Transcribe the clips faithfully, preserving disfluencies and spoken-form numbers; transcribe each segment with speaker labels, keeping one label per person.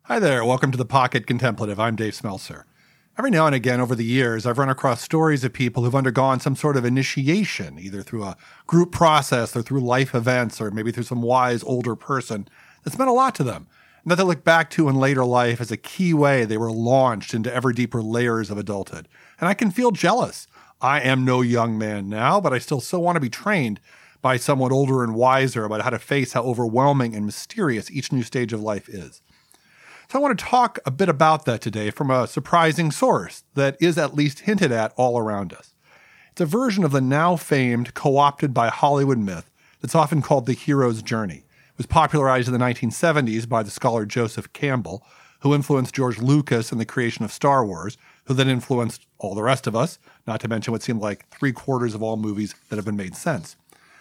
Speaker 1: Hi there, welcome to the Pocket Contemplative. I'm Dave Smeltzer. Every now and again over the years, I've run across stories of people who've undergone some sort of initiation, either through a group process or through life events, or maybe through some wise older person that's meant a lot to them, and that they look back to in later life as a key way they were launched into ever deeper layers of adulthood. And I can feel jealous. I am no young man now, but I still so want to be trained by someone older and wiser about how to face how overwhelming and mysterious each new stage of life is. So I want to talk a bit about that today from a surprising source that is at least hinted at all around us. It's a version of the now famed, co-opted by Hollywood myth that's often called the hero's journey. It was popularized in the nineteen seventies by the scholar Joseph Campbell, who influenced George Lucas in the creation of Star Wars, who then influenced all the rest of us, not to mention what seemed like three quarters of all movies that have been made since.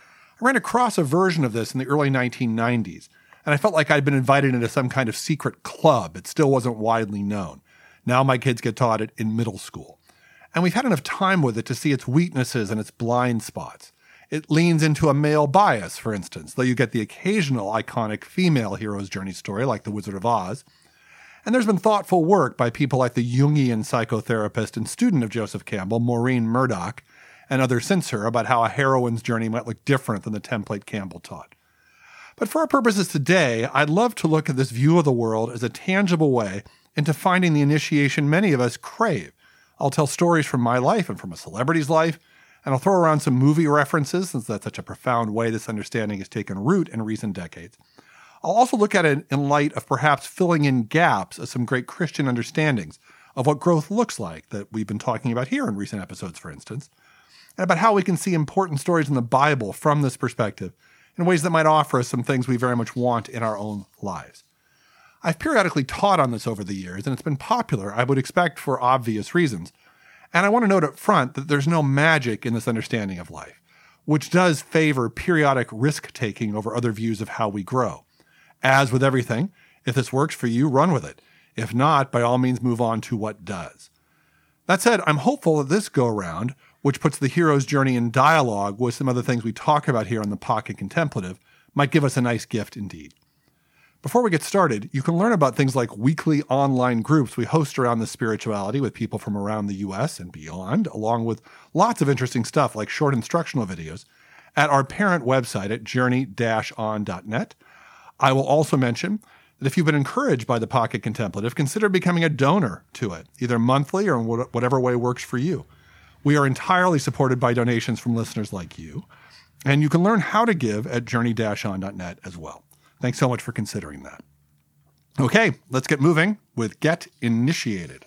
Speaker 1: I ran across a version of this in the early nineteen nineties, and I felt like I'd been invited into some kind of secret club. It still wasn't widely known. Now my kids get taught it in middle school. And we've had enough time with it to see its weaknesses and its blind spots. It leans into a male bias, for instance, though you get the occasional iconic female hero's journey story like The Wizard of Oz. And there's been thoughtful work by people like the Jungian psychotherapist and student of Joseph Campbell, Maureen Murdoch, and others since her about how a heroine's journey might look different than the template Campbell taught. But for our purposes today, I'd love to look at this view of the world as a tangible way into finding the initiation many of us crave. I'll tell stories from my life and from a celebrity's life, and I'll throw around some movie references since that's such a profound way this understanding has taken root in recent decades. I'll also look at it in light of perhaps filling in gaps of some great Christian understandings of what growth looks like that we've been talking about here in recent episodes, for instance, and about how we can see important stories in the Bible from this perspective in ways that might offer us some things we very much want in our own lives. I've periodically taught on this over the years, and it's been popular, I would expect, for obvious reasons. And I want to note up front that there's no magic in this understanding of life, which does favor periodic risk-taking over other views of how we grow. As with everything, if this works for you, run with it. If not, by all means move on to what does. That said, I'm hopeful that this go-around, which puts the hero's journey in dialogue with some other things we talk about here on the Pocket Contemplative, might give us a nice gift indeed. Before we get started, you can learn about things like weekly online groups we host around this spirituality with people from around the U S and beyond, along with lots of interesting stuff like short instructional videos, at our parent website at journey dash on dot net. I will also mention that if you've been encouraged by the Pocket Contemplative, consider becoming a donor to it, either monthly or in whatever way works for you. We are entirely supported by donations from listeners like you, and you can learn how to give at journey dash on dot net as well. Thanks so much for considering that. Okay, let's get moving with Get Initiated.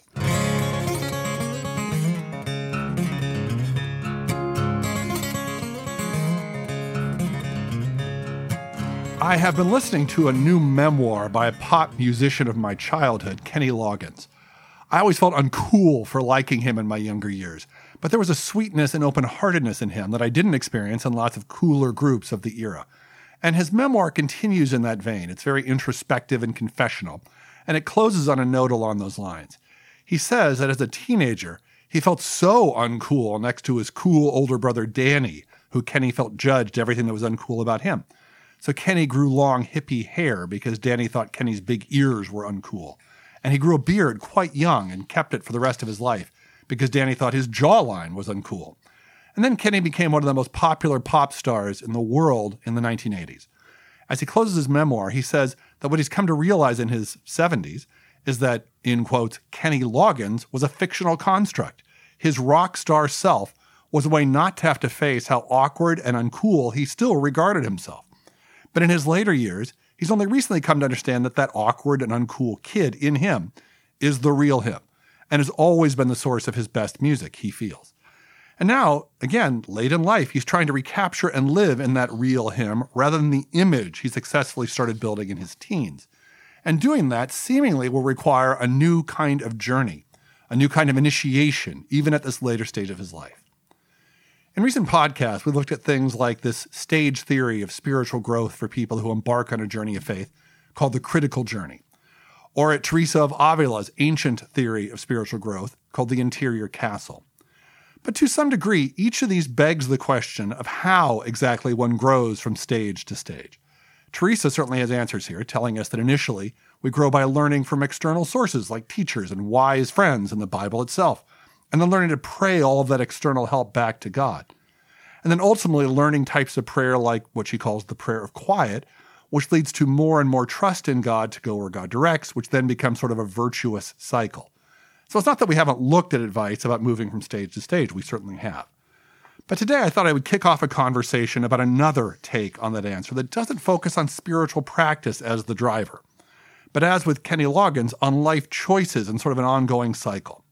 Speaker 1: I have been listening to a new memoir by a pop musician of my childhood, Kenny Loggins. I always felt uncool for liking him in my younger years, but there was a sweetness and open-heartedness in him that I didn't experience in lots of cooler groups of the era. And his memoir continues in that vein. It's very introspective and confessional, and it closes on a note along those lines. He says that as a teenager, he felt so uncool next to his cool older brother Danny, who Kenny felt judged everything that was uncool about him. So Kenny grew long hippie hair because Danny thought Kenny's big ears were uncool. And he grew a beard quite young and kept it for the rest of his life because Danny thought his jawline was uncool. And then Kenny became one of the most popular pop stars in the world in the nineteen eighties. As he closes his memoir, he says that what he's come to realize in his seventies is that, in quotes, Kenny Loggins was a fictional construct. His rock star self was a way not to have to face how awkward and uncool he still regarded himself. But in his later years, he's only recently come to understand that that awkward and uncool kid in him is the real him and has always been the source of his best music, he feels. And now, again, late in life, he's trying to recapture and live in that real him rather than the image he successfully started building in his teens. And doing that seemingly will require a new kind of journey, a new kind of initiation, even at this later stage of his life. In recent podcasts, we looked at things like this stage theory of spiritual growth for people who embark on a journey of faith called the critical journey, or at Teresa of Avila's ancient theory of spiritual growth called the interior castle. But to some degree, each of these begs the question of how exactly one grows from stage to stage. Teresa certainly has answers here, telling us that initially we grow by learning from external sources like teachers and wise friends and the Bible itself, and then learning to pray all of that external help back to God. And then ultimately learning types of prayer like what she calls the prayer of quiet, which leads to more and more trust in God to go where God directs, which then becomes sort of a virtuous cycle. So it's not that we haven't looked at advice about moving from stage to stage. We certainly have. But today I thought I would kick off a conversation about another take on that answer that doesn't focus on spiritual practice as the driver, but as with Kenny Loggins, on life choices and sort of an ongoing cycle.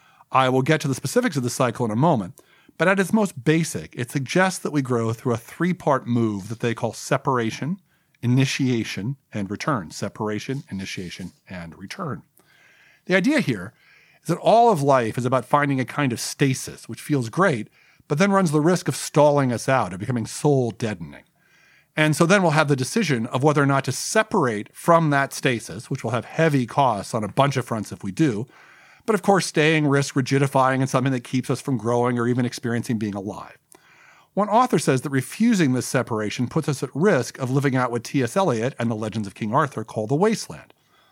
Speaker 1: I will get to the specifics of the cycle in a moment, but at its most basic, it suggests that we grow through a three-part move that they call separation, initiation, and return. Separation, initiation, and return. The idea here is that all of life is about finding a kind of stasis, which feels great, but then runs the risk of stalling us out, of becoming soul-deadening. And so then we'll have the decision of whether or not to separate from that stasis, which will have heavy costs on a bunch of fronts if we do, but of course staying risks rigidifying in something that keeps us from growing or even experiencing being alive. One author says that refusing this separation puts us at risk of living out what T S Eliot and the Legends of King Arthur call the wasteland.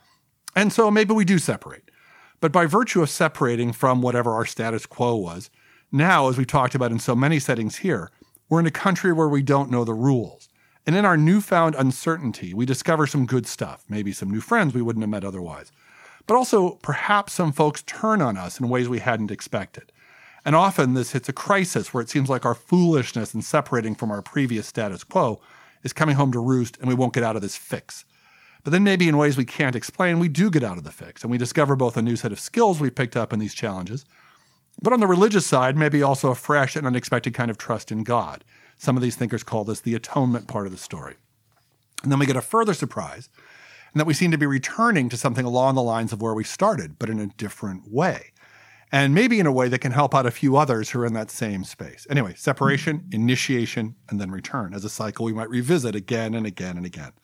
Speaker 1: And so maybe we do separate. But by virtue of separating from whatever our status quo was, now, as we talked about in so many settings here, we're in a country where we don't know the rules. And in our newfound uncertainty, we discover some good stuff, maybe some new friends we wouldn't have met otherwise. But also, perhaps some folks turn on us in ways we hadn't expected. And often this hits a crisis where it seems like our foolishness in separating from our previous status quo is coming home to roost and we won't get out of this fix. But then maybe in ways we can't explain, we do get out of the fix and we discover both a new set of skills we picked up in these challenges, but on the religious side, maybe also a fresh and unexpected kind of trust in God. Some of these thinkers call this the atonement part of the story. And then we get a further surprise, and that we seem to be returning to something along the lines of where we started, but in a different way. And maybe in a way that can help out a few others who are in that same space. Anyway, separation, initiation, and then return as a cycle we might revisit again and again and again.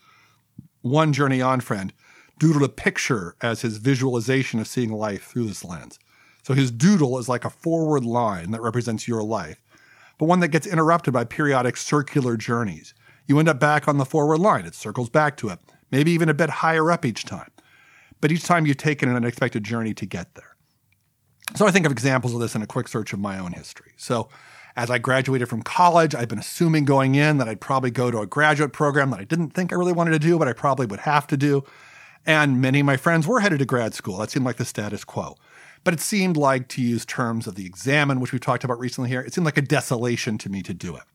Speaker 1: One Journey On friend doodled a picture as his visualization of seeing life through this lens. So his doodle is like a forward line that represents your life, but one that gets interrupted by periodic circular journeys. You end up back on the forward line. It circles back to it, maybe even a bit higher up each time. But each time you've taken an unexpected journey to get there. So I think of examples of this in a quick search of my own history. So as I graduated from college, I'd been assuming going in that I'd probably go to a graduate program that I didn't think I really wanted to do, but I probably would have to do. And many of my friends were headed to grad school. That seemed like the status quo. But it seemed like, to use terms of the Examine, which we talked about recently here, it seemed like a desolation to me to do it.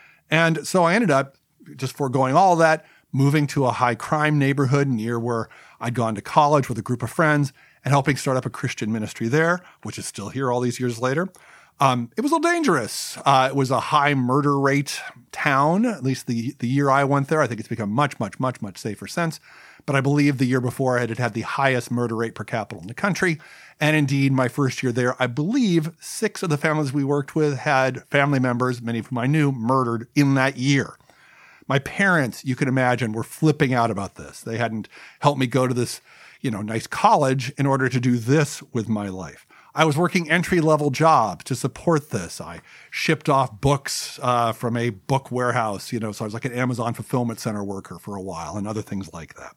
Speaker 1: And so I ended up, just foregoing all of that, moving to a high crime neighborhood near where I'd gone to college with a group of friends and helping start up a Christian ministry there, which is still here all these years later. Um, it was a little dangerous. Uh, it was a high murder rate town, at least the, the year I went there. I think it's become much, much, much, much safer since. But I believe the year before I had had the highest murder rate per capita in the country. And indeed, my first year there, I believe six of the families we worked with had family members, many of whom I knew, murdered in that year. My parents, you can imagine, were flipping out about this. They hadn't helped me go to this, you know, nice college in order to do this with my life. I was working entry-level jobs to support this. I shipped off books uh, from a book warehouse, you know, so I was like an Amazon fulfillment center worker for a while and other things like that.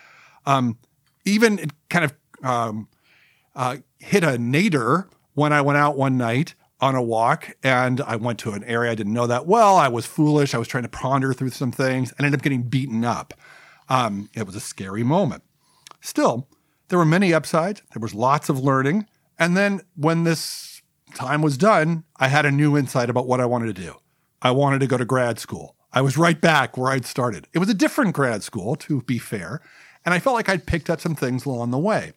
Speaker 1: Um, even it kind of um, uh, hit a nadir when I went out one night on a walk and I went to an area I didn't know that well. I was foolish. I was trying to ponder through some things and ended up getting beaten up. Um, it was a scary moment. Still, there were many upsides. There was lots of learning. And then when this time was done, I had a new insight about what I wanted to do. I wanted to go to grad school. I was right back where I'd started. It was a different grad school, to be fair. And I felt like I'd picked up some things along the way.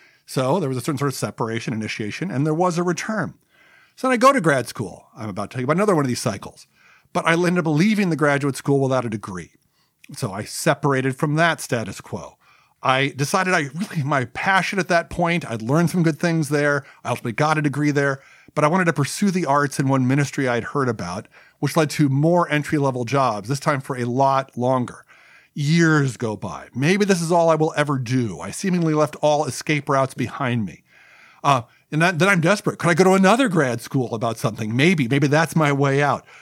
Speaker 1: So there was a certain sort of separation, initiation, and there was a return. So then I go to grad school. I'm about to tell you about another one of these cycles. But I ended up leaving the graduate school without a degree. So I separated from that status quo. I decided I really, my passion at that point, I'd learned some good things there. I ultimately got a degree there. But I wanted to pursue the arts in one ministry I'd heard about, which led to more entry-level jobs, this time for a lot longer. Years go by. Maybe this is all I will ever do. I seemingly left all escape routes behind me. Uh, and that, then I'm desperate. Could I go to another grad school about something? Maybe. Maybe that's my way out.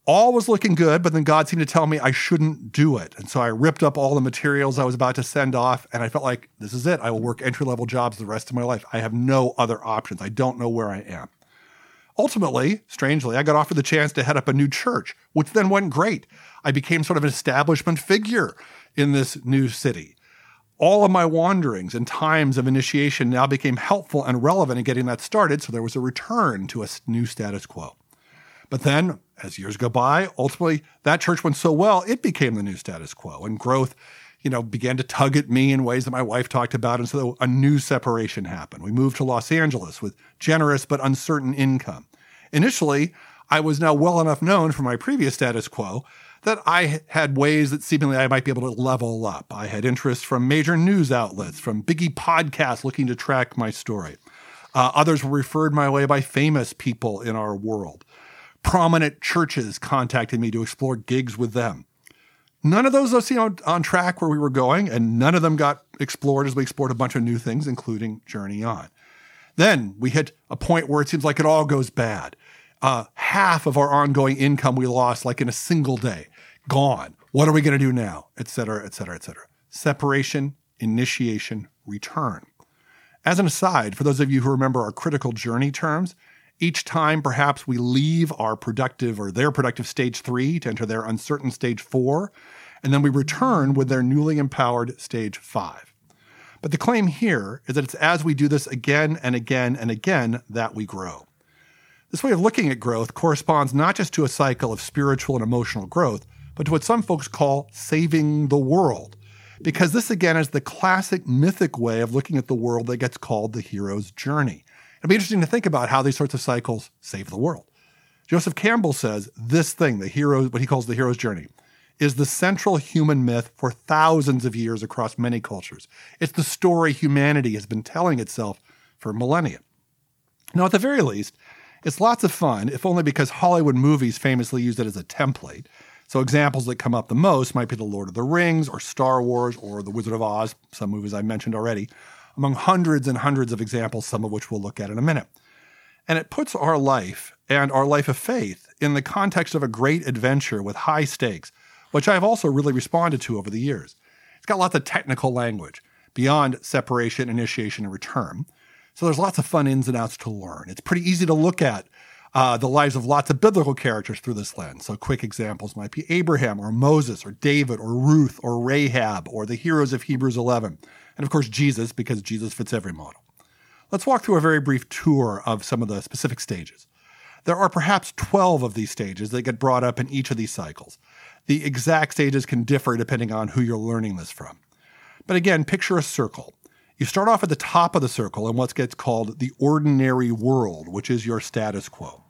Speaker 1: All was looking good, but then God seemed to tell me I shouldn't do it. And so I ripped up all the materials I was about to send off, and I felt like, this is it. I will work entry-level jobs the rest of my life. I have no other options. I don't know where I am. Ultimately, strangely, I got offered the chance to head up a new church, which then went great. I became sort of an establishment figure in this new city. All of my wanderings and times of initiation now became helpful and relevant in getting that started, so there was a return to a new status quo. But then, as years go by, ultimately, that church went so well, it became the new status quo. And growth, you know, began to tug at me in ways that my wife talked about. And so a new separation happened. We moved to Los Angeles with generous but uncertain income. Initially, I was now well enough known for my previous status quo that I had ways that seemingly I might be able to level up. I had interest from major news outlets, from biggie podcasts looking to track my story. Uh, others were referred my way by famous people in our world. Prominent churches contacted me to explore gigs with them. None of those seemed on, on track where we were going, and none of them got explored as we explored a bunch of new things, including Journey On. Then we hit a point where it seems like it all goes bad. Uh, half of our ongoing income we lost like in a single day. Gone. What are we going to do now? Et cetera, et cetera, et cetera. Separation, initiation, return. As an aside, for those of you who remember our critical journey terms, each time perhaps we leave our productive or their productive stage three to enter their uncertain stage four, and then we return with their newly empowered stage five. But the claim here is that it's as we do this again and again and again that we grow. This way of looking at growth corresponds not just to a cycle of spiritual and emotional growth, but to what some folks call saving the world, because this again is the classic mythic way of looking at the world that gets called the hero's journey. It'd be interesting to think about how these sorts of cycles save the world. Joseph Campbell says this thing, the hero, what he calls the hero's journey, is the central human myth for thousands of years across many cultures. It's the story humanity has been telling itself for millennia. Now, at the very least, it's lots of fun, if only because Hollywood movies famously use it as a template. So examples that come up the most might be The Lord of the Rings or Star Wars or The Wizard of Oz, some movies I mentioned already, among hundreds and hundreds of examples, some of which we'll look at in a minute. And it puts our life and our life of faith in the context of a great adventure with high stakes, which I've also really responded to over the years. It's got lots of technical language beyond separation, initiation, and return. So there's lots of fun ins and outs to learn. It's pretty easy to look at uh, the lives of lots of biblical characters through this lens. So quick examples might be Abraham or Moses or David or Ruth or Rahab or the heroes of Hebrews eleven. And of course, Jesus, because Jesus fits every model. Let's walk through a very brief tour of some of the specific stages. There are perhaps twelve of these stages that get brought up in each of these cycles. The exact stages can differ depending on who you're learning this from. But again, picture a circle. You start off at the top of the circle in what gets called the ordinary world, which is your status quo.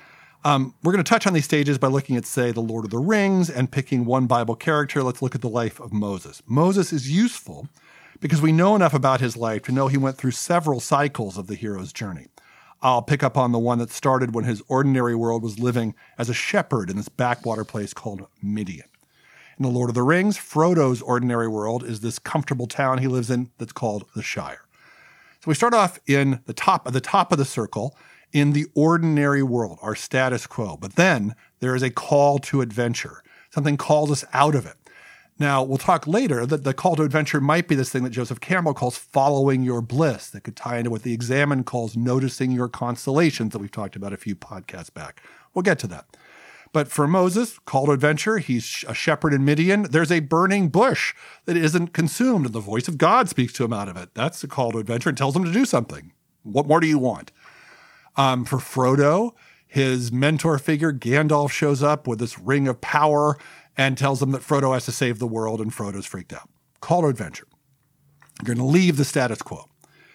Speaker 1: Um, we're going to touch on these stages by looking at, say, The Lord of the Rings and picking one Bible character. Let's look at the life of Moses. Moses is useful because we know enough about his life to know he went through several cycles of the hero's journey. I'll pick up on the one that started when his ordinary world was living as a shepherd in this backwater place called Midian. In The Lord of the Rings, Frodo's ordinary world is this comfortable town he lives in that's called the Shire. So we start off in the top, at the top of the circle in the ordinary world, our status quo. But then there is a call to adventure. Something calls us out of it. Now, we'll talk later that the call to adventure might be this thing that Joseph Campbell calls following your bliss, that could tie into what the Examine calls noticing your constellations that we've talked about a few podcasts back. We'll get to that. But for Moses, call to adventure, he's a shepherd in Midian. There's a burning bush that isn't consumed, and the voice of God speaks to him out of it. That's the call to adventure and tells him to do something. What more do you want? Um, for Frodo, his mentor figure, Gandalf, shows up with this ring of power and tells them that Frodo has to save the world, and Frodo's freaked out. Call to adventure. You're going to leave the status quo.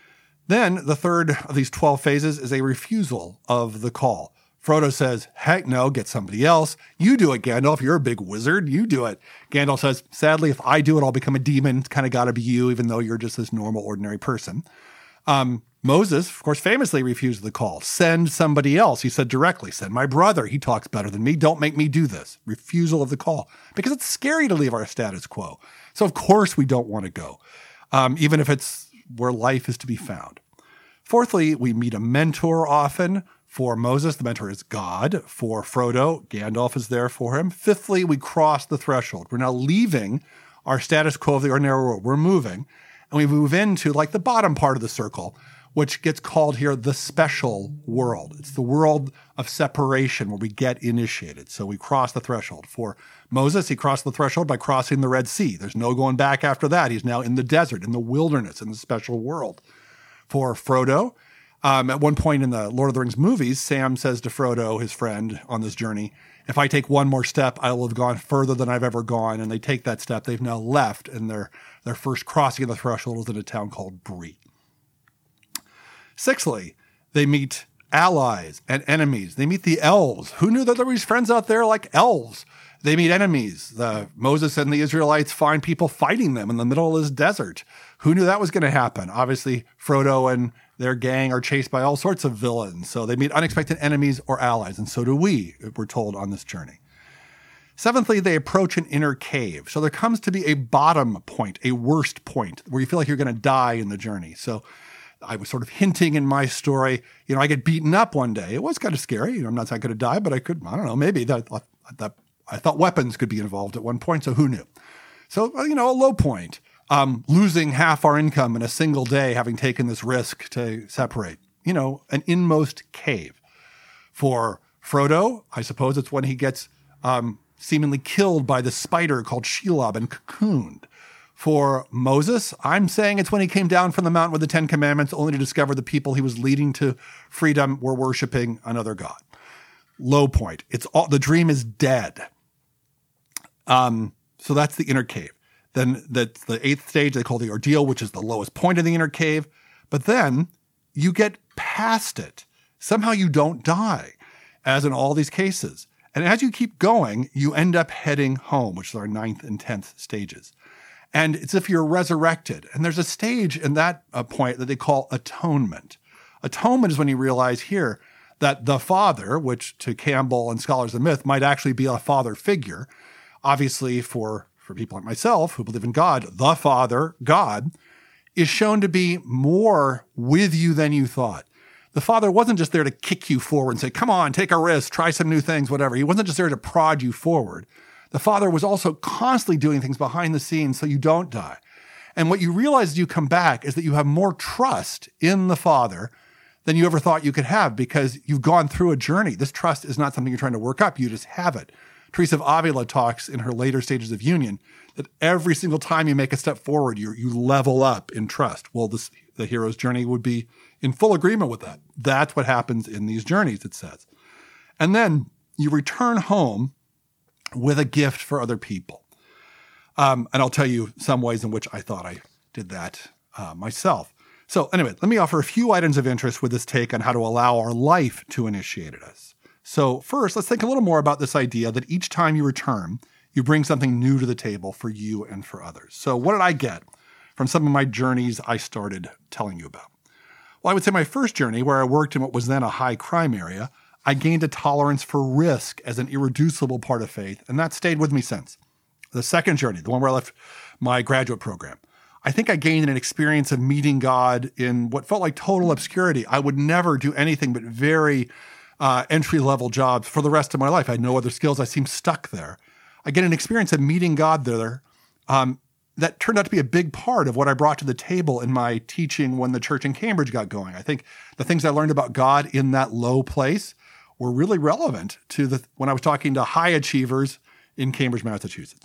Speaker 1: Then the third of these twelve phases is a refusal of the call. Frodo says, heck no, get somebody else. You do it, Gandalf. You're a big wizard. You do it. Gandalf says, sadly, if I do it, I'll become a demon. It's kind of got to be you, even though you're just this normal, ordinary person. Um, Moses, of course, famously refused the call. Send somebody else. He said directly, send my brother. He talks better than me. Don't make me do this. Refusal of the call. Because it's scary to leave our status quo. So, of course, we don't want to go, um, even if it's where life is to be found. Fourthly, we meet a mentor often. For Moses, the mentor is God. For Frodo, Gandalf is there for him. Fifthly, we cross the threshold. We're now leaving our status quo of the ordinary world. We're moving, and we move into like the bottom part of the circle, which gets called here the special world. It's the world of separation where we get initiated. So we cross the threshold. For Moses, he crossed the threshold by crossing the Red Sea. There's no going back after that. He's now in the desert, in the wilderness, in the special world. For Frodo, um, at one point in the Lord of the Rings movies, Sam says to Frodo, his friend, on this journey, if I take one more step, I will have gone further than I've ever gone. And they take that step. They've now left, and their, their first crossing of the threshold was in a town called Bree. Sixthly, they meet allies and enemies. They meet the elves. Who knew that there was friends out there like elves? They meet enemies. The, Moses and the Israelites find people fighting them in the middle of this desert. Who knew that was going to happen? Obviously, Frodo and their gang are chased by all sorts of villains. So they meet unexpected enemies or allies, and so do we, we're told, on this journey. Seventhly, they approach an inner cave. So there comes to be a bottom point, a worst point, where you feel like you're going to die in the journey. So I was sort of hinting in my story, you know, I get beaten up one day. It was kind of scary. You know, I'm not saying I could have died, but I could, I don't know, maybe that, that I thought weapons could be involved at one point. So who knew? So, you know, a low point, um, losing half our income in a single day, having taken this risk to separate, you know, an inmost cave. For Frodo, I suppose it's when he gets um, seemingly killed by the spider called Shelob and cocooned. For Moses, I'm saying it's when he came down from the mountain with the Ten Commandments only to discover the people he was leading to freedom were worshiping another god. Low point. It's all, the dream is dead. Um, so that's the inner cave. Then that's the eighth stage they call the ordeal, which is the lowest point of the inner cave. But then you get past it. Somehow you don't die, as in all these cases. And as you keep going, you end up heading home, which is our ninth and tenth stages. And it's if you're resurrected. And there's a stage in that uh, point that they call atonement. Atonement is when you realize here that the Father, which to Campbell and scholars of myth might actually be a father figure. Obviously, for, for people like myself who believe in God, the Father, God, is shown to be more with you than you thought. The Father wasn't just there to kick you forward and say, come on, take a risk, try some new things, whatever. He wasn't just there to prod you forward. The Father was also constantly doing things behind the scenes so you don't die. And what you realize as you come back is that you have more trust in the Father than you ever thought you could have because you've gone through a journey. This trust is not something you're trying to work up. You just have it. Teresa of Avila talks in her later stages of union that every single time you make a step forward, you you level up in trust. Well, this, the hero's journey would be in full agreement with that. That's what happens in these journeys, it says. And then you return home with a gift for other people. Um, and I'll tell you some ways in which I thought I did that uh, myself. So anyway, let me offer a few items of interest with this take on how to allow our life to initiate us. So first, let's think a little more about this idea that each time you return, you bring something new to the table for you and for others. So what did I get from some of my journeys I started telling you about? Well, I would say my first journey, where I worked in what was then a high crime area, I gained a tolerance for risk as an irreducible part of faith, and that stayed with me since. The second journey, the one where I left my graduate program, I think I gained an experience of meeting God in what felt like total obscurity. I would never do anything but very uh, entry-level jobs for the rest of my life. I had no other skills. I seemed stuck there. I get an experience of meeting God there um, that turned out to be a big part of what I brought to the table in my teaching when the church in Cambridge got going. I think the things I learned about God in that low place were really relevant to the when I was talking to high achievers in Cambridge, Massachusetts.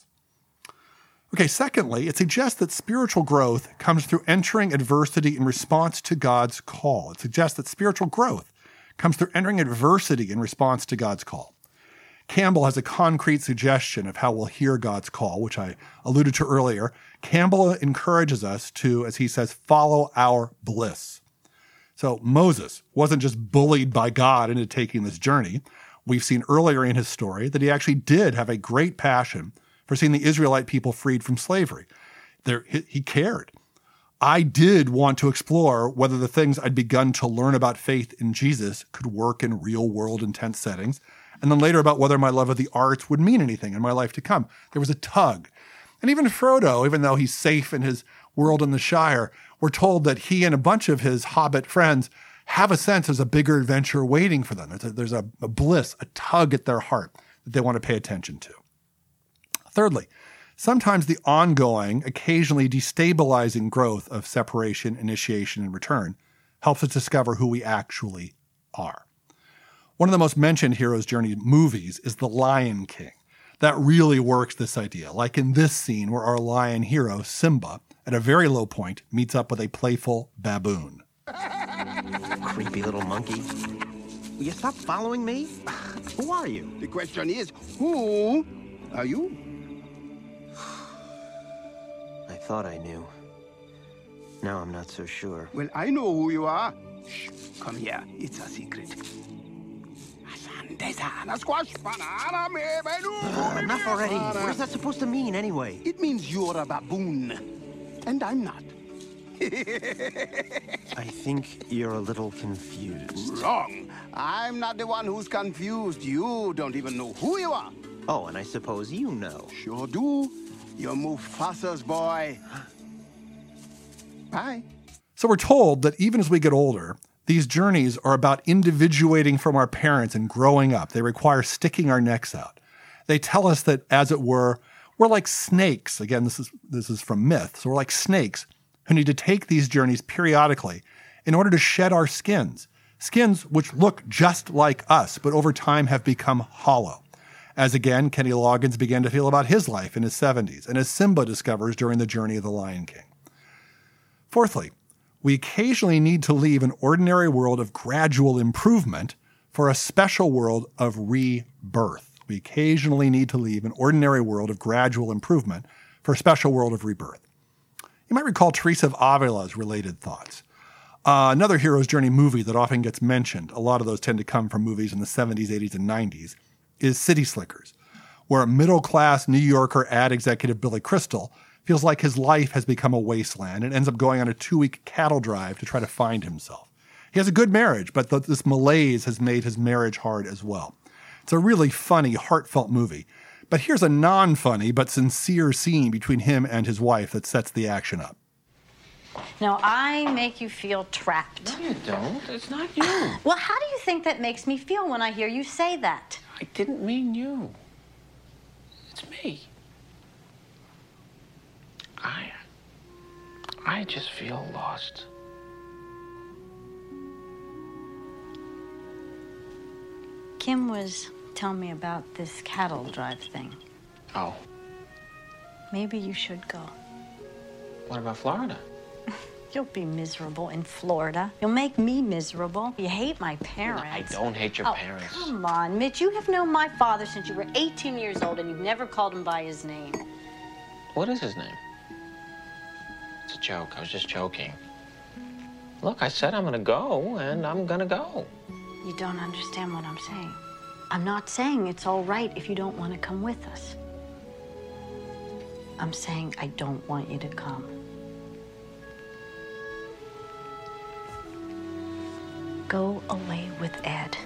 Speaker 1: Okay, secondly, it suggests that spiritual growth comes through entering adversity in response to God's call. It suggests that spiritual growth comes through entering adversity in response to God's call. Campbell has a concrete suggestion of how we'll hear God's call, which I alluded to earlier. Campbell encourages us to, as he says, follow our bliss. So Moses wasn't just bullied by God into taking this journey. We've seen earlier in his story that he actually did have a great passion for seeing the Israelite people freed from slavery. There, he, he cared. I did want to explore whether the things I'd begun to learn about faith in Jesus could work in real-world intense settings, and then later about whether my love of the arts would mean anything in my life to come. There was a tug. And even Frodo, even though he's safe in his world in the Shire, we're told that he and a bunch of his hobbit friends have a sense there's a bigger adventure waiting for them. There's a, there's a, a bliss, a tug at their heart that they want to pay attention to. Thirdly, sometimes the ongoing, occasionally destabilizing growth of separation, initiation, and return helps us discover who we actually are. One of the most mentioned hero's journey movies is The Lion King. That really works this idea, like in this scene where our lion hero, Simba, at a very low point, meets up with a playful baboon.
Speaker 2: Creepy little monkey. Will you stop following me? Who are you?
Speaker 3: The question is, who are you?
Speaker 2: I thought I knew. Now I'm not so sure.
Speaker 3: Well, I know who you are. Shh, come here. It's a secret.
Speaker 2: Uh, enough already. What is that supposed to mean, anyway?
Speaker 3: It means you're a baboon, and I'm not.
Speaker 2: I think you're a little confused.
Speaker 3: Wrong. I'm not the one who's confused. You don't even know who you are.
Speaker 2: Oh, and I suppose you know.
Speaker 3: Sure do. You're Mufasa's boy. Bye.
Speaker 1: So we're told that even as we get older, these journeys are about individuating from our parents and growing up. They require sticking our necks out. They tell us that, as it were, we're like snakes. Again, this is this is from myth. So we're like snakes who need to take these journeys periodically in order to shed our skins. Skins which look just like us, but over time have become hollow. As again, Kenny Loggins began to feel about his life in his seventies, and as Simba discovers during the journey of the Lion King. Fourthly, we occasionally need to leave an ordinary world of gradual improvement for a special world of rebirth. We occasionally need to leave an ordinary world of gradual improvement for a special world of rebirth. You might recall Teresa of Avila's related thoughts. Uh, another hero's journey movie that often gets mentioned, a lot of those tend to come from movies in the seventies, eighties, and nineties, is City Slickers, where a middle-class New Yorker ad executive Billy Crystal feels like his life has become a wasteland and ends up going on a two-week cattle drive to try to find himself. He has a good marriage, but th- this malaise has made his marriage hard as well. It's a really funny, heartfelt movie. But here's a non-funny but sincere scene between him and his wife that sets the action up.
Speaker 4: Now, I make you feel trapped.
Speaker 5: No, you don't. It's not you.
Speaker 4: Well, how do you think that makes me feel when I hear you say that?
Speaker 5: I didn't mean you. It's me. I... I just feel lost.
Speaker 4: Kim was telling me about this cattle drive thing.
Speaker 5: Oh.
Speaker 4: Maybe you should go.
Speaker 5: What about Florida?
Speaker 4: You'll be miserable in Florida. You'll make me miserable. You hate my parents.
Speaker 5: I don't hate your
Speaker 4: oh,
Speaker 5: parents.
Speaker 4: Come on, Mitch. You have known my father since you were eighteen years old, and you've never called him by his name.
Speaker 5: What is his name? It's a joke. I was just joking. Look, I said I'm gonna go, and I'm gonna go.
Speaker 4: You don't understand what I'm saying. I'm not saying it's all right if you don't want to come with us. I'm saying I don't want you to come. Go away with Ed.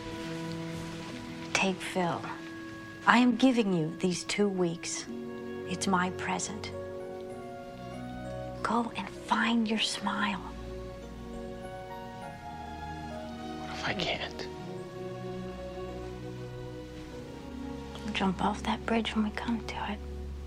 Speaker 4: Take Phil. I am giving you these two weeks. It's my present. Go and find your smile.
Speaker 5: What if I can't?
Speaker 4: Jump off that bridge when we come to it.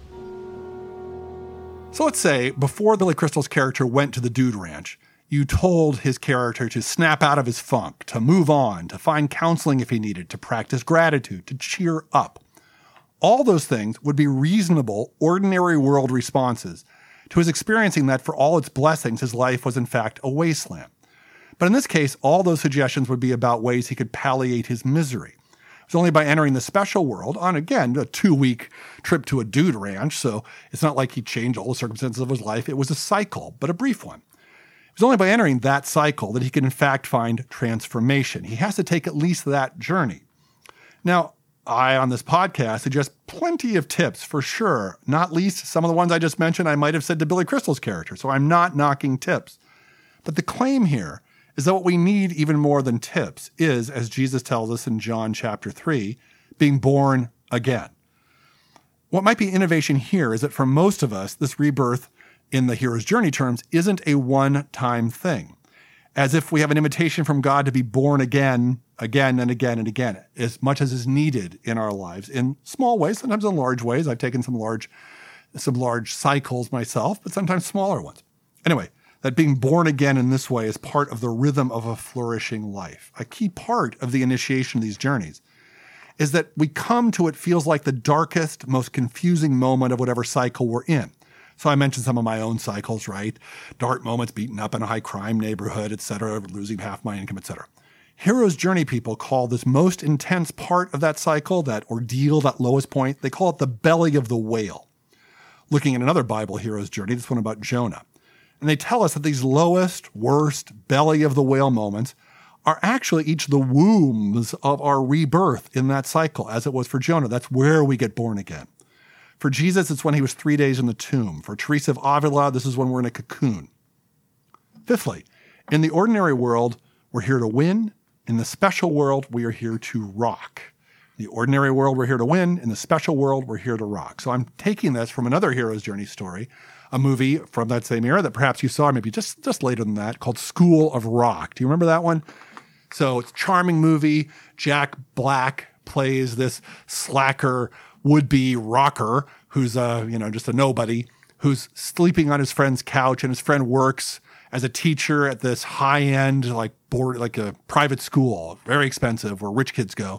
Speaker 1: So let's say before Billy Crystal's character went to the Dude Ranch, you told his character to snap out of his funk, to move on, to find counseling if he needed, to practice gratitude, to cheer up. All those things would be reasonable, ordinary world responses to his experiencing that for all its blessings, his life was in fact a wasteland. But in this case, all those suggestions would be about ways he could palliate his misery. It was only by entering the special world on, again, a two-week trip to a Dude Ranch, so it's not like he changed all the circumstances of his life. It was a cycle, but a brief one. It was only by entering that cycle that he could in fact find transformation. He has to take at least that journey. Now, I, on this podcast, suggest plenty of tips for sure, not least some of the ones I just mentioned I might have said to Billy Crystal's character, so I'm not knocking tips. But the claim here is that what we need even more than tips is, as Jesus tells us in John chapter three, being born again. What might be innovation here is that for most of us, this rebirth in the hero's journey terms isn't a one-time thing. as if we have an invitation from God to be born again, again and again and again, as much as is needed in our lives, in small ways, sometimes in large ways. I've taken some large, some large cycles myself, but sometimes smaller ones. Anyway, that being born again in this way is part of the rhythm of a flourishing life. A key part of the initiation of these journeys is that we come to what feels like the darkest, most confusing moment of whatever cycle we're in. So I mentioned some of my own cycles, right? Dark moments, beaten up in a high crime neighborhood, et cetera, losing half my income, et cetera. Hero's Journey people call this most intense part of that cycle, that ordeal, that lowest point, they call it the belly of the whale. Looking at another Bible hero's journey, this one about Jonah. And they tell us that these lowest, worst, belly of the whale moments are actually each the wombs of our rebirth in that cycle, as it was for Jonah. That's where we get born again. For Jesus, it's when he was three days in the tomb. For Teresa of Avila, this is when we're in a cocoon. Fifthly, in the ordinary world, we're here to win. In the special world, we are here to rock. In the ordinary world, we're here to win. In the special world, we're here to rock. So I'm taking this from another hero's journey story, a movie from that same era that perhaps you saw maybe just, just later than that, called School of Rock. Do you remember that one? So it's a charming movie. Jack Black plays this slacker would-be rocker who's a, you know, just a nobody, who's sleeping on his friend's couch, and his friend works as a teacher at this high-end, like board, like a private school, very expensive, where rich kids go.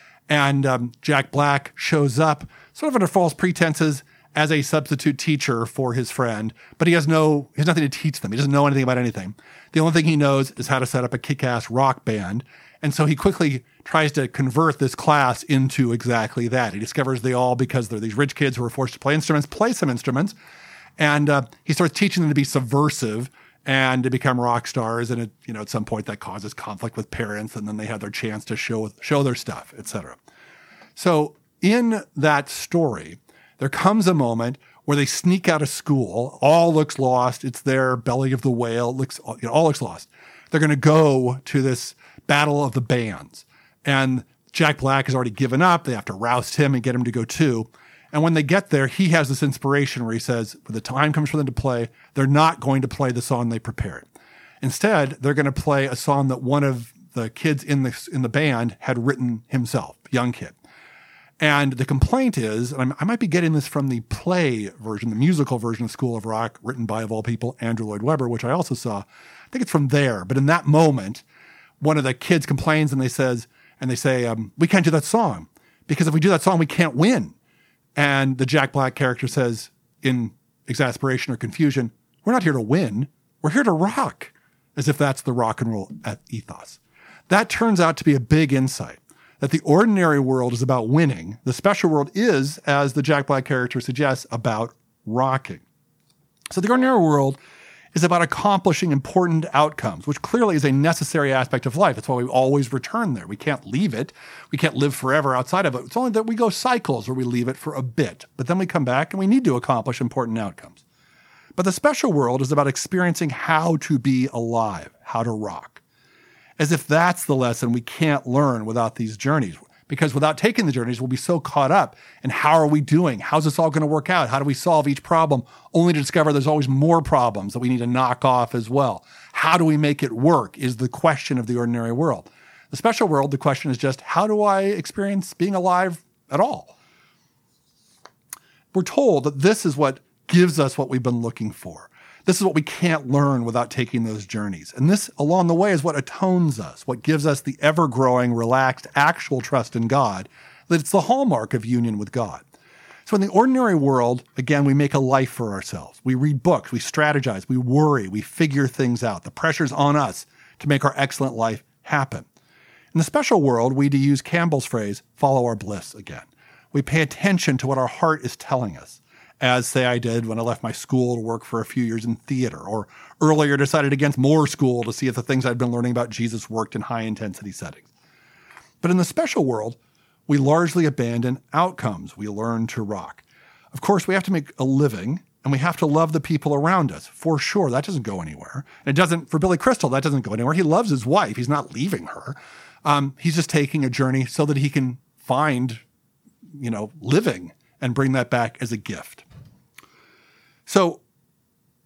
Speaker 1: And um, Jack Black shows up sort of under false pretenses as a substitute teacher for his friend, but he has no, he has nothing to teach them. He doesn't know anything about anything. The only thing he knows is how to set up a kick-ass rock band. And so he quickly tries to convert this class into exactly that. He discovers they all, because they're these rich kids who are forced to play instruments, play some instruments. And uh, he starts teaching them to be subversive and to become rock stars. And it, you know, at some point that causes conflict with parents, and then they have their chance to show, show their stuff, et cetera. So in that story, there comes a moment where they sneak out of school. All looks lost. It's their belly of the whale. It looks, you know, all looks lost. They're going to go to this battle of the bands. And Jack Black has already given up. They have to roust him and get him to go too. And when they get there, he has this inspiration where he says, when the time comes for them to play, they're not going to play the song they prepared. Instead, they're going to play a song that one of the kids in the, in the band had written himself, young kid. And the complaint is, and I'm, I might be getting this from the play version, the musical version of School of Rock, written by, of all people, Andrew Lloyd Webber, which I also saw. I think it's from there. But in that moment, one of the kids complains and they says, and they say, um, we can't do that song because if we do that song, we can't win. And the Jack Black character says in exasperation or confusion, we're not here to win. We're here to rock, as if that's the rock and roll ethos. That turns out to be a big insight, that the ordinary world is about winning. The special world is, as the Jack Black character suggests, about rocking. So the ordinary world is about accomplishing important outcomes, which clearly is a necessary aspect of life. That's why we always return there. We can't leave it. We can't live forever outside of it. It's only that we go cycles where we leave it for a bit, but then we come back and we need to accomplish important outcomes. But the special world is about experiencing how to be alive, how to rock. As if that's the lesson we can't learn without these journeys. Because without taking the journeys, we'll be so caught up in how are we doing? How's this all going to work out? How do we solve each problem? Only to discover there's always more problems that we need to knock off as well. How do we make it work is the question of the ordinary world. The special world, the question is just, how do I experience being alive at all? We're told that this is what gives us what we've been looking for. This is what we can't learn without taking those journeys. And this, along the way, is what atones us, what gives us the ever-growing, relaxed, actual trust in God, that it's the hallmark of union with God. So in the ordinary world, again, we make a life for ourselves. We read books, we strategize, we worry, we figure things out. The pressure's on us to make our excellent life happen. In the special world, we, to use Campbell's phrase, follow our bliss again. We pay attention to what our heart is telling us, as, say, I did when I left my school to work for a few years in theater, or earlier decided against more school to see if the things I'd been learning about Jesus worked in high-intensity settings. But in the special world, we largely abandon outcomes. We learn to rock. Of course, we have to make a living, and we have to love the people around us, for sure. That doesn't go anywhere. And it doesn't, for Billy Crystal, that doesn't go anywhere. He loves his wife. He's not leaving her. Um, he's just taking a journey so that he can find, you know, living and bring that back as a gift. So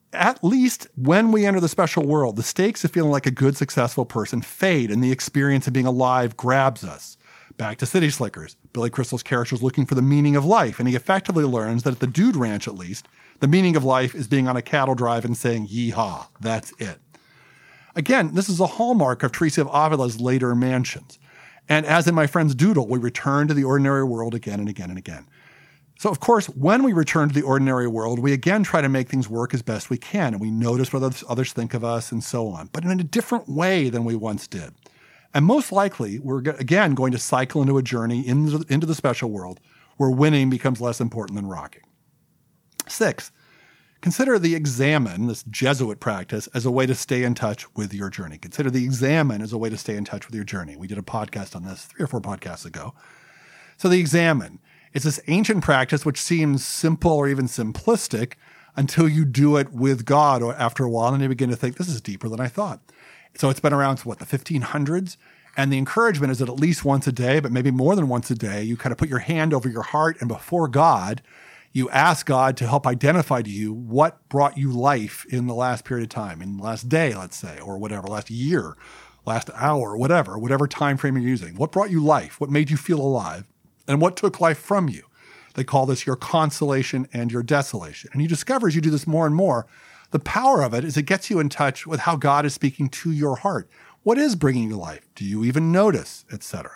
Speaker 1: at least when we enter the special world, the stakes of feeling like a good, successful person fade and the experience of being alive grabs us. Back to City Slickers. Billy Crystal's character is looking for the meaning of life, and he effectively learns that at the Dude Ranch, at least, the meaning of life is being on a cattle drive and saying, yeehaw, that's it. Again, this is a hallmark of Teresa of Avila's later mansions. And as in My Friend's Doodle, we return to the ordinary world again and again and again. So, of course, when we return to the ordinary world, we again try to make things work as best we can, and we notice what others think of us and so on, but in a different way than we once did. And most likely, we're again going to cycle into a journey into, into the special world where winning becomes less important than rocking. Six, consider the Examen, this Jesuit practice, as a way to stay in touch with your journey. Consider the Examen as a way to stay in touch with your journey. We did a podcast on this three or four podcasts ago. So the Examen, it's this ancient practice which seems simple or even simplistic until you do it with God or after a while and you begin to think, this is deeper than I thought. So it's been around, what, the fifteen hundreds? And the encouragement is that at least once a day, but maybe more than once a day, you kind of put your hand over your heart and before God, you ask God to help identify to you what brought you life in the last period of time, in the last day, let's say, or whatever, last year, last hour, whatever, whatever time frame you're using. What brought you life? What made you feel alive? And what took life from you? They call this your consolation and your desolation. And you discover as you do this more and more, the power of it is it gets you in touch with how God is speaking to your heart. What is bringing you life? Do you even notice, et cetera?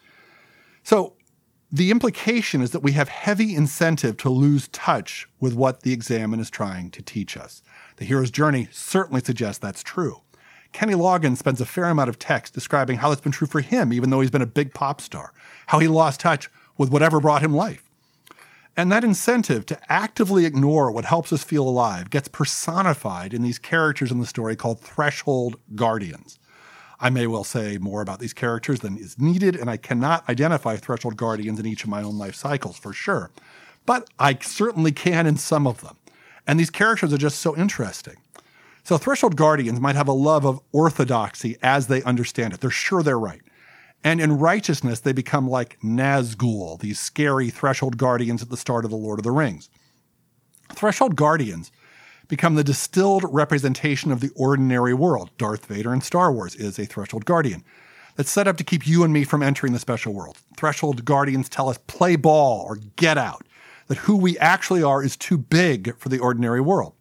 Speaker 1: So the implication is that we have heavy incentive to lose touch with what the Examen is trying to teach us. The hero's journey certainly suggests that's true. Kenny Loggins spends a fair amount of text describing how that's been true for him, even though he's been a big pop star, how he lost touch with whatever brought him life. And that incentive to actively ignore what helps us feel alive gets personified in these characters in the story called Threshold Guardians. I may well say more about these characters than is needed, and I cannot identify Threshold Guardians in each of my own life cycles for sure. But I certainly can in some of them. And these characters are just so interesting. So Threshold Guardians might have a love of orthodoxy as they understand it. They're sure they're right. And in righteousness, they become like Nazgul, these scary Threshold Guardians at the start of The Lord of the Rings. Threshold Guardians become the distilled representation of the ordinary world. Darth Vader in Star Wars is a Threshold Guardian that's set up to keep you and me from entering the special world. Threshold Guardians tell us play ball or get out, that who we actually are is too big for the ordinary world.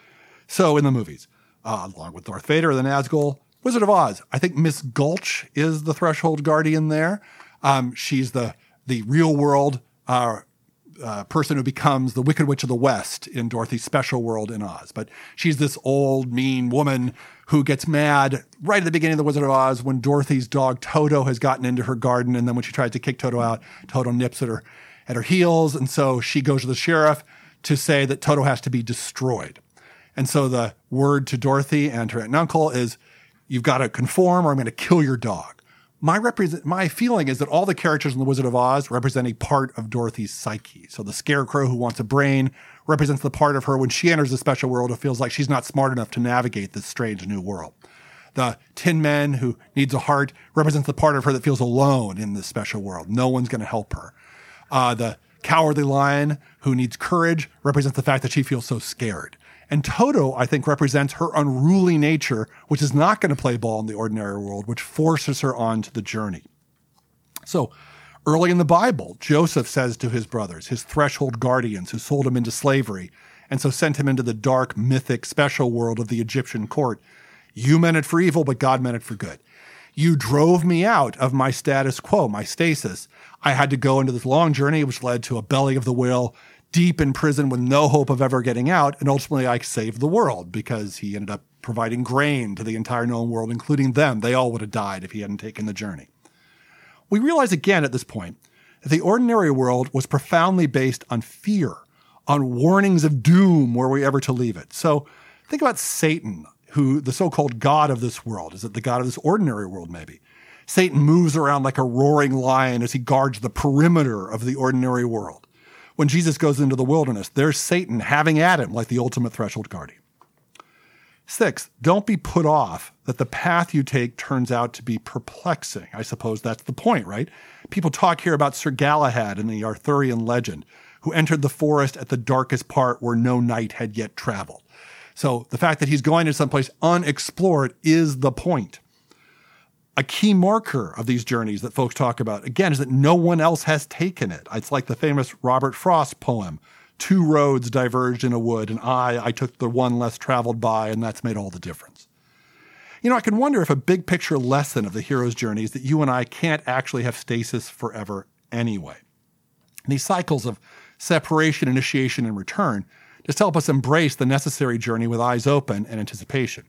Speaker 1: So in the movies, uh, along with Darth Vader, the Nazgul, Wizard of Oz, I think Miss Gulch is the Threshold Guardian there. Um, she's the the real world uh, uh, person who becomes the Wicked Witch of the West in Dorothy's special world in Oz. But she's this old, mean woman who gets mad right at the beginning of the Wizard of Oz when Dorothy's dog Toto has gotten into her garden. And then when she tries to kick Toto out, Toto nips at her, at her heels. And so she goes to the sheriff to say that Toto has to be destroyed. And so the word to Dorothy and her aunt and uncle is, you've got to conform or I'm going to kill your dog. My represent, my feeling is that all the characters in The Wizard of Oz represent a part of Dorothy's psyche. So the scarecrow who wants a brain represents the part of her when she enters the special world who feels like she's not smart enough to navigate this strange new world. The Tin Man who needs a heart represents the part of her that feels alone in this special world. No one's going to help her. Uh, the Cowardly Lion who needs courage represents the fact that she feels so scared. And Toto, I think, represents her unruly nature, which is not going to play ball in the ordinary world, which forces her onto the journey. So early in the Bible, Joseph says to his brothers, his threshold guardians who sold him into slavery, and so sent him into the dark, mythic, special world of the Egyptian court, you meant it for evil, but God meant it for good. You drove me out of my status quo, my stasis. I had to go into this long journey, which led to a belly of the whale, deep in prison with no hope of ever getting out. And ultimately I saved the world because he ended up providing grain to the entire known world, including them. They all would have died if he hadn't taken the journey. We realize again at this point that the ordinary world was profoundly based on fear, on warnings of doom were we ever to leave it. So think about Satan, who the so-called God of this world. Is it the God of this ordinary world maybe? Satan moves around like a roaring lion as he guards the perimeter of the ordinary world. When Jesus goes into the wilderness, there's Satan having at him like the ultimate threshold guardian. Six, don't be put off that the path you take turns out to be perplexing. I suppose that's the point, right? People talk here about Sir Galahad in the Arthurian legend, who entered the forest at the darkest part where no knight had yet traveled. So the fact that he's going to someplace unexplored is the point. A key marker of these journeys that folks talk about, again, is that no one else has taken it. It's like the famous Robert Frost poem, two roads diverged in a wood, and I, I took the one less traveled by, and that's made all the difference. You know, I can wonder if a big picture lesson of the hero's journey is that you and I can't actually have stasis forever anyway. And these cycles of separation, initiation, and return just help us embrace the necessary journey with eyes open and anticipation.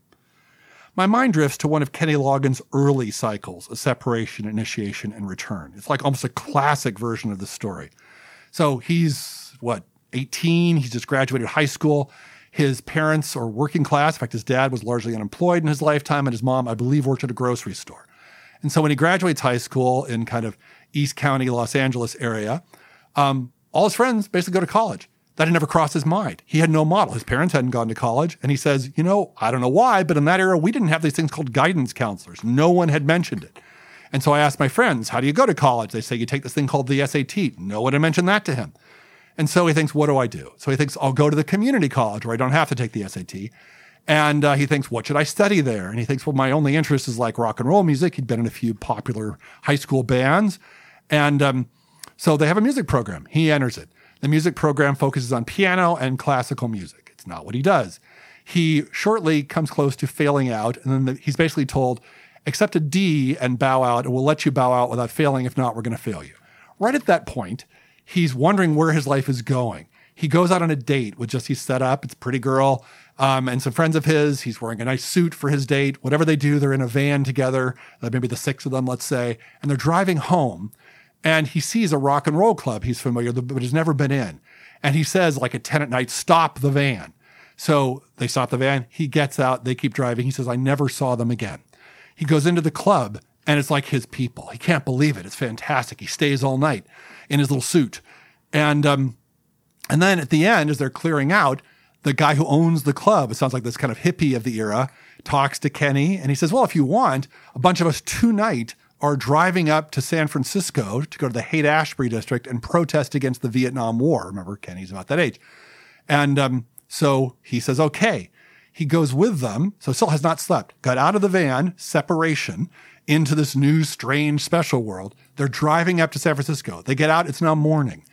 Speaker 1: My mind drifts to one of Kenny Loggins' early cycles of separation, initiation, and return. It's like almost a classic version of the story. So he's, what, eighteen? He's just graduated high school. His parents are working class. In fact, his dad was largely unemployed in his lifetime, and his mom, I believe, worked at a grocery store. And so when he graduates high school in kind of East County, Los Angeles area, um, all his friends basically go to college. That had never crossed his mind. He had no model. His parents hadn't gone to college. And he says, you know, I don't know why, but in that era, we didn't have these things called guidance counselors. No one had mentioned it. And so I asked my friends, how do you go to college? They say, you take this thing called the S A T. No one had mentioned that to him. And so he thinks, what do I do? So he thinks, I'll go to the community college where I don't have to take the S A T. And uh, he thinks, what should I study there? And he thinks, well, my only interest is like rock and roll music. He'd been in a few popular high school bands. And um, so they have a music program. He enters it. The music program focuses on piano and classical music. It's not what he does. He shortly comes close to failing out, and then the, he's basically told, accept a D and bow out, and we'll let you bow out without failing. If not, we're going to fail you. Right at that point, he's wondering where his life is going. He goes out on a date with just, he's set up, it's a pretty girl, um, and some friends of his. He's wearing a nice suit for his date. Whatever they do, they're in a van together, uh, maybe the six of them, let's say, and they're driving home. And he sees a rock and roll club he's familiar with, but has never been in. And he says, like at ten at night, stop the van. So they stop the van. He gets out. They keep driving. He says, I never saw them again. He goes into the club, and it's like his people. He can't believe it. It's fantastic. He stays all night in his little suit. And um, and then at the end, as they're clearing out, the guy who owns the club, it sounds like this kind of hippie of the era, talks to Kenny. And he says, well, if you want, a bunch of us tonight are driving up to San Francisco to go to the Haight-Ashbury district and protest against the Vietnam War. Remember, Kenny's about that age. And um, so he says, okay. He goes with them, so still has not slept, got out of the van, separation, into this new, strange, special world. They're driving up to San Francisco. They get out, it's now morning.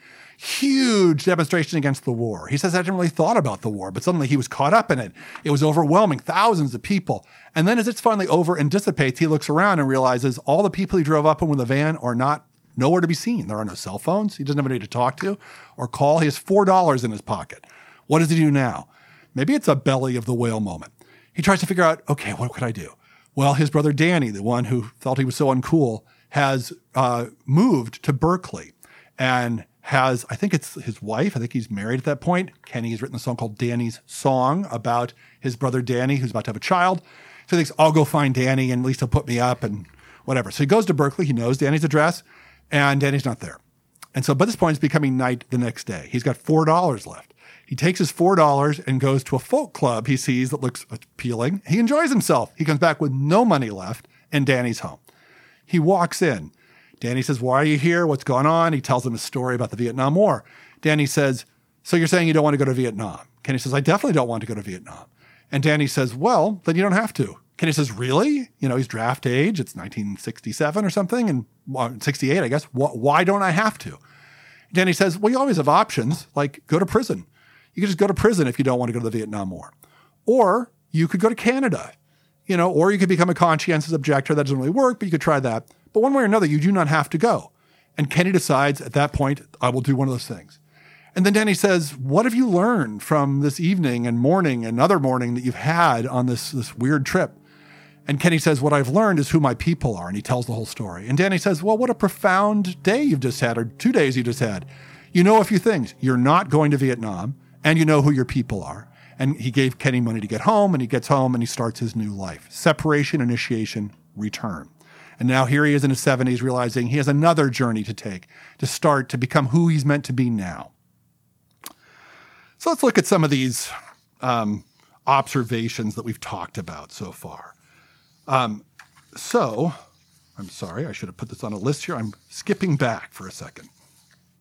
Speaker 1: Huge demonstration against the war. He says, I hadn't really thought about the war, but suddenly he was caught up in it. It was overwhelming, thousands of people. And then as it's finally over and dissipates, he looks around and realizes all the people he drove up in with the van are not nowhere to be seen. There are no cell phones. He doesn't have anybody to talk to or call. He has four dollars in his pocket. What does he do now? Maybe it's a belly of the whale moment. He tries to figure out, okay, what could I do? Well, his brother Danny, the one who thought he was so uncool, has uh, moved to Berkeley and has, I think it's his wife, I think he's married at that point. Kenny has written a song called Danny's Song about his brother Danny, who's about to have a child. So he thinks, I'll go find Danny and at least he'll put me up and whatever. So he goes to Berkeley. He knows Danny's address and Danny's not there. And so by this point, it's becoming night the next day. He's got four dollars left. He takes his four dollars and goes to a folk club he sees that looks appealing. He enjoys himself. He comes back with no money left and Danny's home. He walks in. Danny says, why are you here? What's going on? He tells him a story about the Vietnam War. Danny says, so you're saying you don't want to go to Vietnam? Kenny says, I definitely don't want to go to Vietnam. And Danny says, well, then you don't have to. Kenny says, really? You know, he's draft age. It's nineteen sixty-seven or something, and well, sixty-eight, I guess. Why don't I have to? Danny says, well, you always have options, like go to prison. You could just go to prison if you don't want to go to the Vietnam War. Or you could go to Canada, you know, or you could become a conscientious objector. That doesn't really work, but you could try that. But one way or another, you do not have to go. And Kenny decides at that point, I will do one of those things. And then Danny says, what have you learned from this evening and morning and other morning that you've had on this, this weird trip? And Kenny says, what I've learned is who my people are. And he tells the whole story. And Danny says, well, what a profound day you've just had, or two days you just had. You know a few things. You're not going to Vietnam, and you know who your people are. And he gave Kenny money to get home, and he gets home, and he starts his new life. Separation, initiation, return. And now here he is in his seventies, realizing he has another journey to take to start to become who he's meant to be now. So let's look at some of these um, observations that we've talked about so far. Um, so, I'm sorry, I should have put this on a list here. I'm skipping back for a second.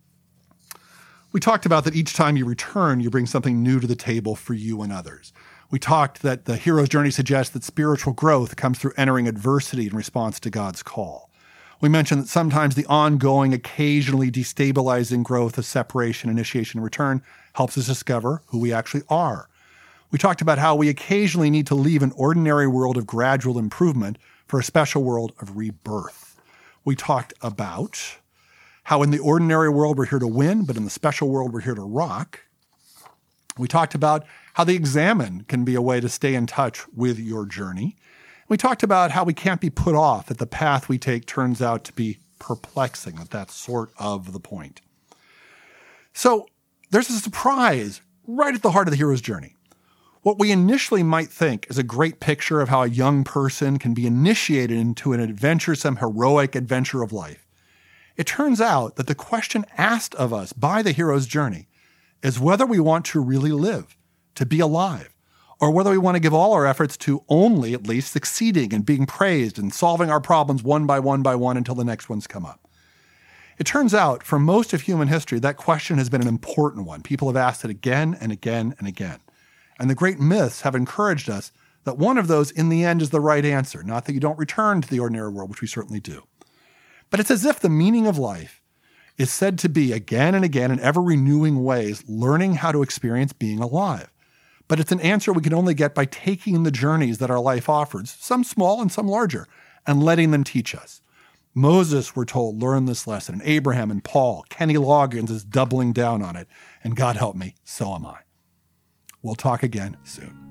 Speaker 1: We talked about that each time you return, you bring something new to the table for you and others. We talked that the hero's journey suggests that spiritual growth comes through entering adversity in response to God's call. We mentioned that sometimes the ongoing, occasionally destabilizing growth of separation, initiation, and return helps us discover who we actually are. We talked about how we occasionally need to leave an ordinary world of gradual improvement for a special world of rebirth. We talked about how in the ordinary world we're here to win, but in the special world we're here to rock. We talked about how the examine can be a way to stay in touch with your journey. We talked about how we can't be put off that the path we take turns out to be perplexing, that that's sort of the point. So there's a surprise right at the heart of the hero's journey. What we initially might think is a great picture of how a young person can be initiated into an adventuresome, heroic adventure of life. It turns out that the question asked of us by the hero's journey is whether we want to really live, to be alive, or whether we want to give all our efforts to only, at least, succeeding and being praised and solving our problems one by one by one until the next ones come up. It turns out, for most of human history, that question has been an important one. People have asked it again and again and again. And the great myths have encouraged us that one of those, in the end, is the right answer. Not that you don't return to the ordinary world, which we certainly do. But it's as if the meaning of life is said to be, again and again, in ever-renewing ways, learning how to experience being alive. But it's an answer we can only get by taking the journeys that our life offers, some small and some larger, and letting them teach us. Moses, we're told, learned this lesson, and Abraham and Paul. Kenny Loggins is doubling down on it, and God help me, so am I. We'll talk again soon.